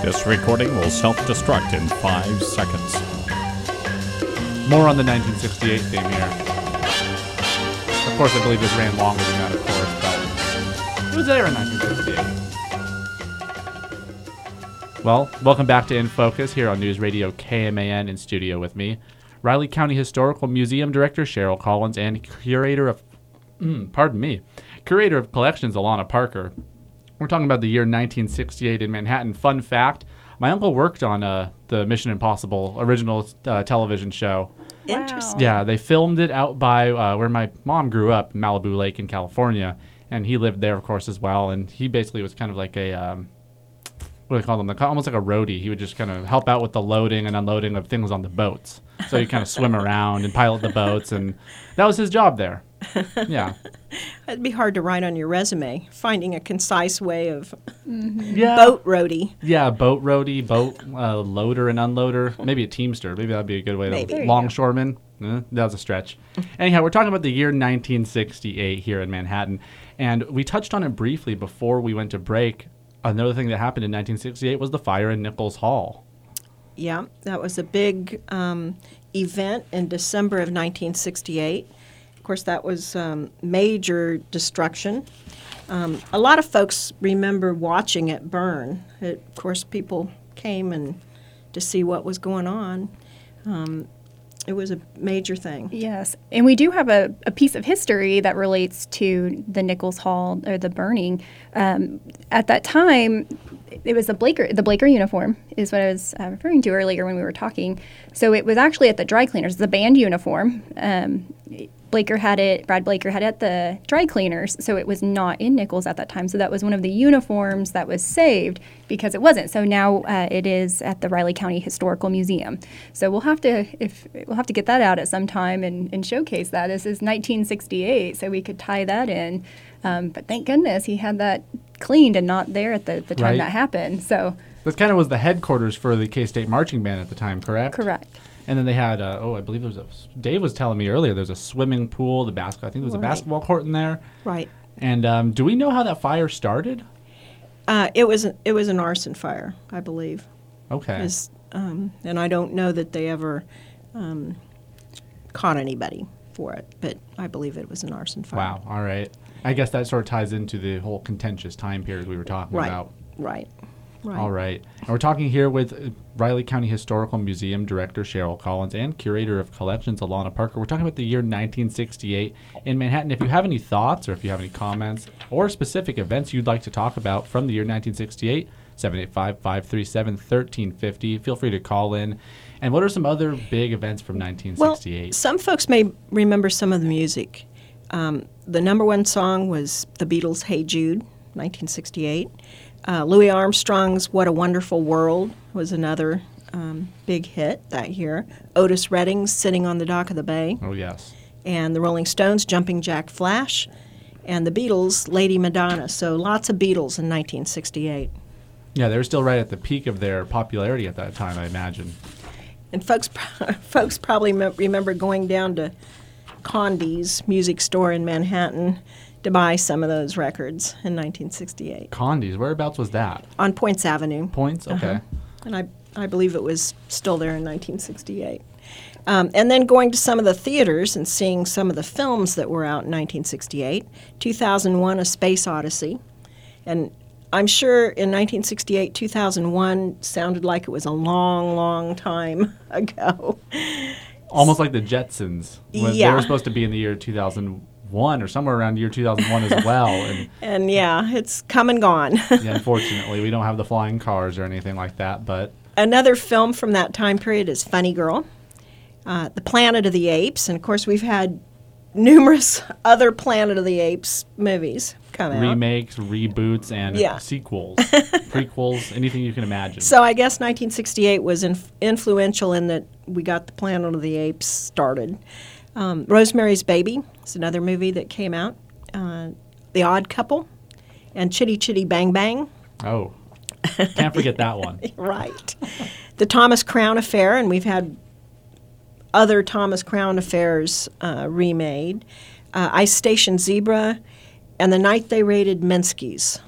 This recording will self-destruct in 5 seconds. More on the 1968 theme here. Of course, I believe this ran longer than that, of course, but it was there in 1968. Well, welcome back to In Focus here on News Radio KMAN. In studio with me, Riley County Historical Museum Director Cheryl Collins and Curator of Collections Alana Parker. We're talking about the year 1968 in Manhattan. Fun fact, my uncle worked on the Mission Impossible original television show. Interesting. Yeah, they filmed it out by where my mom grew up, Malibu Lake in California, and he lived there, of course, as well. And he basically was kind of like a, what do they call them? Almost like a roadie. He would just kind of help out with the loading and unloading of things on the boats. So he'd kind of swim around and pilot the boats, and that was his job there. Yeah. It'd be hard to write on your resume, finding a concise way of Yeah. boat roadie. Yeah, boat roadie, boat loader and unloader. Maybe a teamster. Maybe that'd be a good way Maybe. to... Longshoreman. That was a stretch. Anyhow, we're talking about the year 1968 here in Manhattan. And we touched on it briefly before we went to break. Another thing that happened in 1968 was the fire in Nichols Hall. Yeah, that was a big event in December of 1968. Of course, that was major destruction. A lot of folks remember watching it burn. Of course, people came to see what was going on. It was a major thing. Yes, and we do have a piece of history that relates to the Nichols Hall, or the burning. At that time, it was the Blaker uniform is what I was referring to earlier when we were talking. So it was actually at the dry cleaners, the band uniform. Brad Blaker had it at the dry cleaners, so it was not in Nichols at that time. So that was one of the uniforms that was saved because it wasn't. So now it is at the Riley County Historical Museum. So we'll have to get that out at some time and showcase that. This is 1968, so we could tie that in. But thank goodness he had that cleaned and not there at the time Right. that happened. So This kind of was the headquarters for the K-State Marching Band at the time, correct? correct. And then they had, I believe there was Dave was telling me earlier, there's a swimming pool, I think there was a Right. basketball court in there. Right. And do we know how that fire started? It was an arson fire, I believe. Okay. And I don't know that they ever caught anybody for it, but I believe it was an arson fire. Wow. All right. I guess that sort of ties into the whole contentious time period we were talking Right. about. Right. Right. All right. And we're talking here with Riley County Historical Museum Director Cheryl Collins and Curator of Collections Alana Parker. We're talking about the year 1968 in Manhattan. If you have any thoughts or if you have any comments or specific events you'd like to talk about from the year 1968, 785-537-1350. Feel free to call in. And what are some other big events from 1968? Well, some folks may remember some of the music. The number one song was the Beatles' Hey Jude, 1968. Louis Armstrong's What a Wonderful World was another big hit that year. Otis Redding's Sitting on the Dock of the Bay. Oh, yes. And the Rolling Stones' Jumping Jack Flash. And the Beatles' Lady Madonna. So lots of Beatles in 1968. Yeah, they were still right at the peak of their popularity at that time, I imagine. And folks probably remember going down to Condi's music store in Manhattan to buy some of those records in 1968 Condi's, whereabouts was that? on Points Avenue. Points? Okay. And I believe it was still there in 1968. And then going to some of the theaters and seeing some of the films that were out in 1968. 2001, A Space Odyssey. And I'm sure in 1968, 2001 sounded like it was a long, long time ago. Almost like the Jetsons. They Yeah. were supposed to be in the year 2001 or somewhere around the year 2001 as well. And And yeah, it's come and gone. yeah, unfortunately, we don't have the flying cars or anything like that. But Another film from that time period is Funny Girl, The Planet of the Apes, and of course we've had numerous other Planet of the Apes movies come out. remakes, reboots, and Yeah. sequels, prequels, anything you can imagine. So I guess 1968 was influential in that we got the Planet of the Apes started. Rosemary's Baby is another movie that came out. The Odd Couple and Chitty Chitty Bang Bang. Oh, can't forget that one. Right. The Thomas Crown Affair, and we've had other Thomas Crown Affairs remade. Ice Station Zebra, and The Night They Raided Minsky's.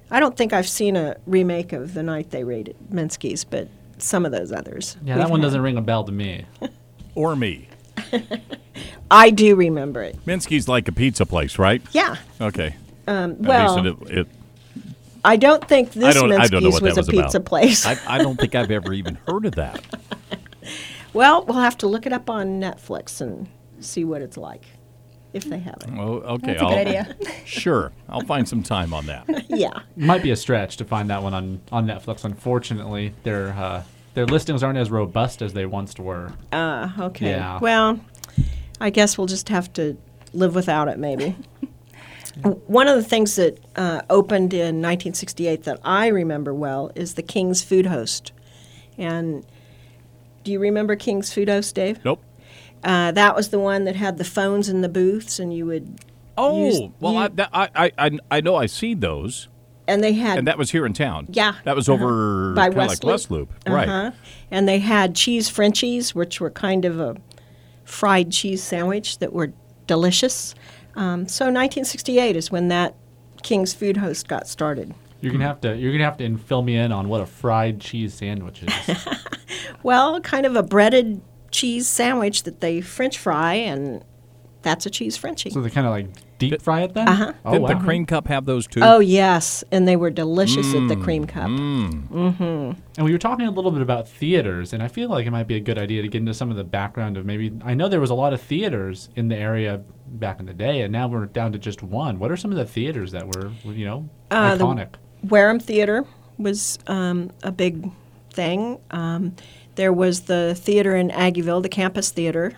I don't think I've seen a remake of The Night They Raided Minsky's, but some of those others. Yeah, that one doesn't ring a bell to me. Or me. I do remember it. Minsky's like a pizza place, right? Yeah. Okay. Well, At least it I don't think this I don't know Minsky's what was that a pizza about. place. I don't think I've ever even heard of that. Well, we'll have to look it up on Netflix and see what it's like, if they have it. Oh, okay. That's a good idea. Sure. I'll find some time on that. Yeah. Might be a stretch to find that one on Netflix. Unfortunately, their listings aren't as robust as they once were. Okay. Yeah. Well, I guess we'll just have to live without it, maybe. One of the things that opened in 1968 that I remember well is the King's Food Host. And do you remember King's Food Host, Dave? Nope. That was the one that had the phones in the booths, and you would. Oh, I know I see those, And they had. and that was here in town. Yeah. That was over By kind of like West Loop. West Loop, right? And they had cheese Frenchies, which were kind of a fried cheese sandwich that were delicious. So 1968 is when that King's Food Host got started. You're gonna have to fill me in on what a fried cheese sandwich is. Well, kind of a breaded cheese sandwich that they French fry, and that's a cheese Frenchie. So they kind of like deep fry it then. Oh, Didn't the wow. Cream Cup have those too? Oh, yes, and they were delicious at the Cream Cup. And we were talking a little bit about theaters, and I feel like it might be a good idea to get into some of the background of maybe. I know there was a lot of theaters in the area back in the day, and now we're down to just one. What are some of the theaters that were iconic? The Wareham Theater was a big thing. There was the theater in Aggieville, the Campus Theater.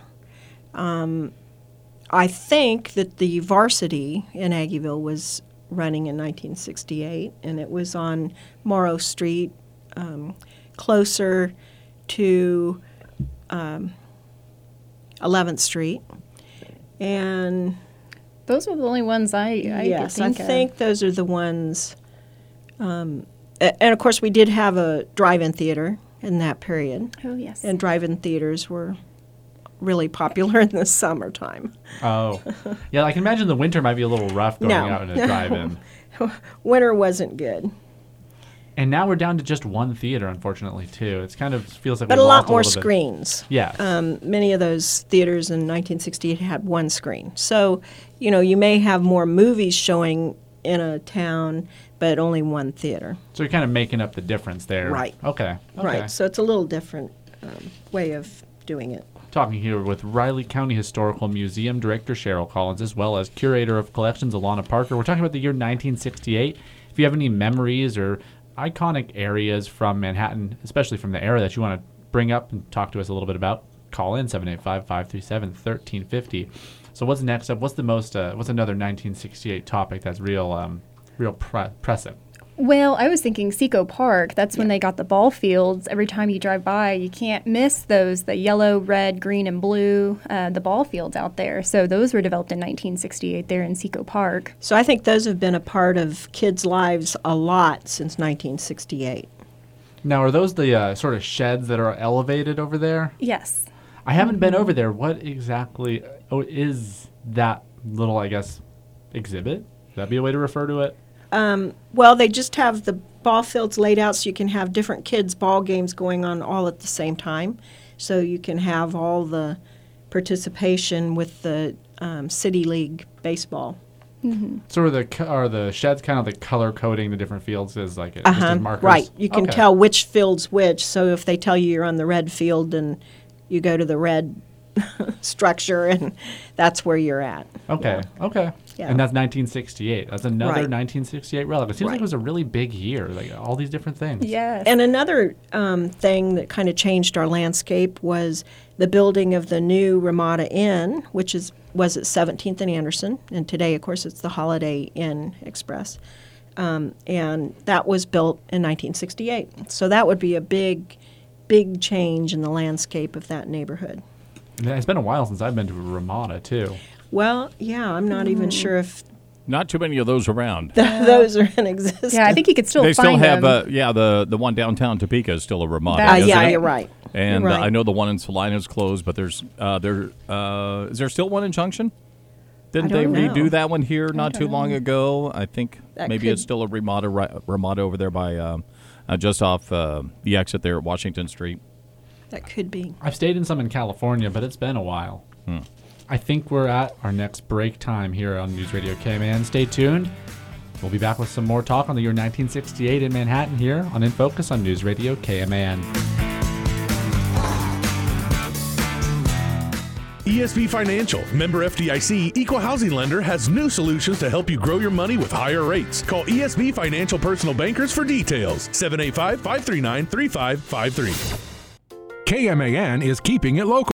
I think that the Varsity in Aggieville was running in 1968, and it was on Morrow Street, closer to 11th Street. And Those were the only ones I yes, could I think think those are the ones. And of course, we did have a drive-in theater in that period, of. Oh, yes. and drive-in theaters were really popular in the summertime. Oh, yeah. I can imagine the winter might be a little rough going No. out in a drive-in. Winter wasn't good, And now we're down to just one theater, unfortunately, too. It's kind of feels like but we a lot lost more little bit. screens. Yes. Many of those theaters in 1968 had one screen. So, you may have more movies showing in a town, but only one theater. So you're kind of making up the difference there. Right. Okay. Right. So it's a little different way of doing it. Talking here with Riley County Historical Museum Director Cheryl Collins, as well as Curator of Collections Alana Parker. We're talking about the year 1968. If you have any memories or iconic areas from Manhattan, especially from the era that you want to bring up and talk to us a little bit about, call in 785-537-1350. So what's next up? What's the most? What's another 1968 topic that's real pressing? Well, I was thinking Seco Park. That's when they got the ball fields. Every time you drive by, you can't miss those, the yellow, red, green, and blue, the ball fields out there. So those were developed in 1968 there in Seco Park. So I think those have been a part of kids' lives a lot since 1968. Now, are those the sort of sheds that are elevated over there? Yes. I haven't been over there. What exactly is that little, I guess, exhibit? Would that be a way to refer to it? Well, they just have the ball fields laid out so you can have different kids' ball games going on all at the same time. So you can have all the participation with the City League baseball. So are the sheds kind of the color coding the different fields as like just as markers? Right. You can Okay. tell which field's which. So if they tell you you're on the red field, then you go to the red structure, and that's where you're at. Okay. Okay. Yeah. And that's 1968. That's another Right. 1968 relic. It seems like Right. it was a really big year. Like all these different things. Yes. And another thing that kind of changed our landscape was the building of the new Ramada Inn, which was at 17th and Anderson, and today, of course, it's the Holiday Inn Express. And that was built in 1968. So that would be a big change in the landscape of that neighborhood. And it's been a while since I've been to Ramada too. Well, yeah, I'm not even sure if Not too many of those around. those are in existence. yeah, I think you could still They still find have, them. the one downtown Topeka is still a Ramada. That- isn't yeah, it? you're right. And You're right. I know the one in Salina is closed, but there's is there still one in Junction? Didn't I they don't know. redo that one here not don't too long ago? I think That maybe could- it's still a Ramada over there by just off the exit there at Washington Street. That could be. I've stayed in some in California, but it's been a while. I think we're at our next break time here on News Radio KMAN. Stay tuned. We'll be back with some more talk on the year 1968 in Manhattan here on In Focus on News Radio KMAN. ESB Financial, member FDIC, equal housing lender, has new solutions to help you grow your money with higher rates. Call ESB Financial Personal Bankers for details. 785-539-3553. KMAN is keeping it local.